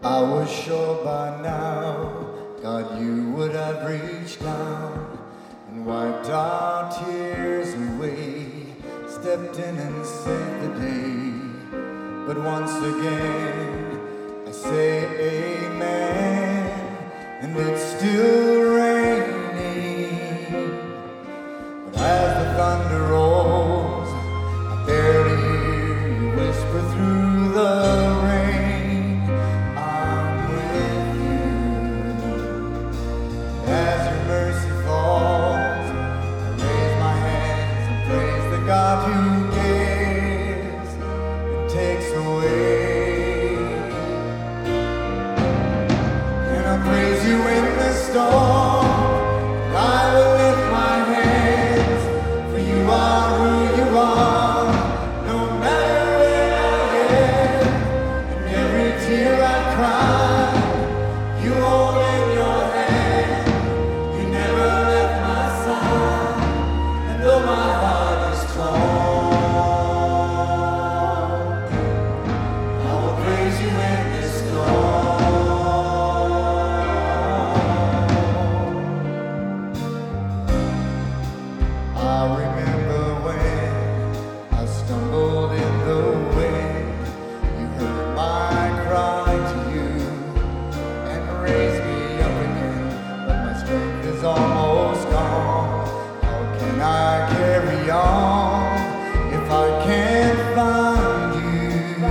I was sure by now, God, you would have reached down and wiped our tears away, stepped in and saved the day. But once again, I say amen, and it's still raining. But as the thunder rolls, I barely hear you whisper through the rain, I'm with you. As your mercy falls, I raise my hands and praise the God who gives and takes away. And I praise you in the storm, and I will lift my hands, for you are who you are, no matter where I am, and every tear I cry, you hold in your hand. You never left my side, and though my heart is torn, I will praise you in this storm. I remember when I stumbled in the wind, you heard my cry to you and raised me up again, but my strength is almost gone. How can I carry on if I can't find you?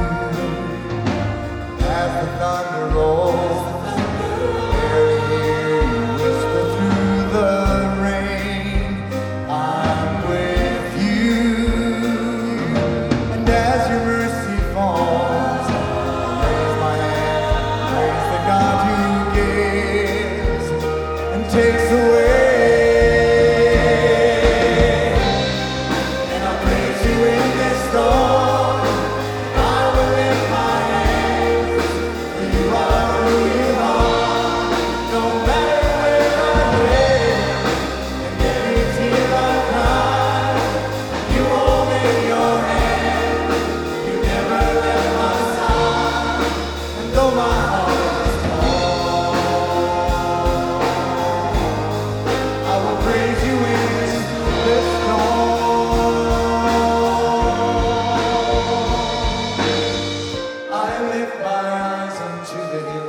As the thunder rolls, I barely hear you whisper through the rain, I'm with you. And as your mercy falls, I raise my hand, praise the God who gives and takes away. And I praise you in this storm. I will lift my hands, for you are who you are, no matter where I am, and every tear I cry, you hold in your hand. You never left my side, and though my heart is torn, I will praise you in this storm. I lift my eyes unto the hills.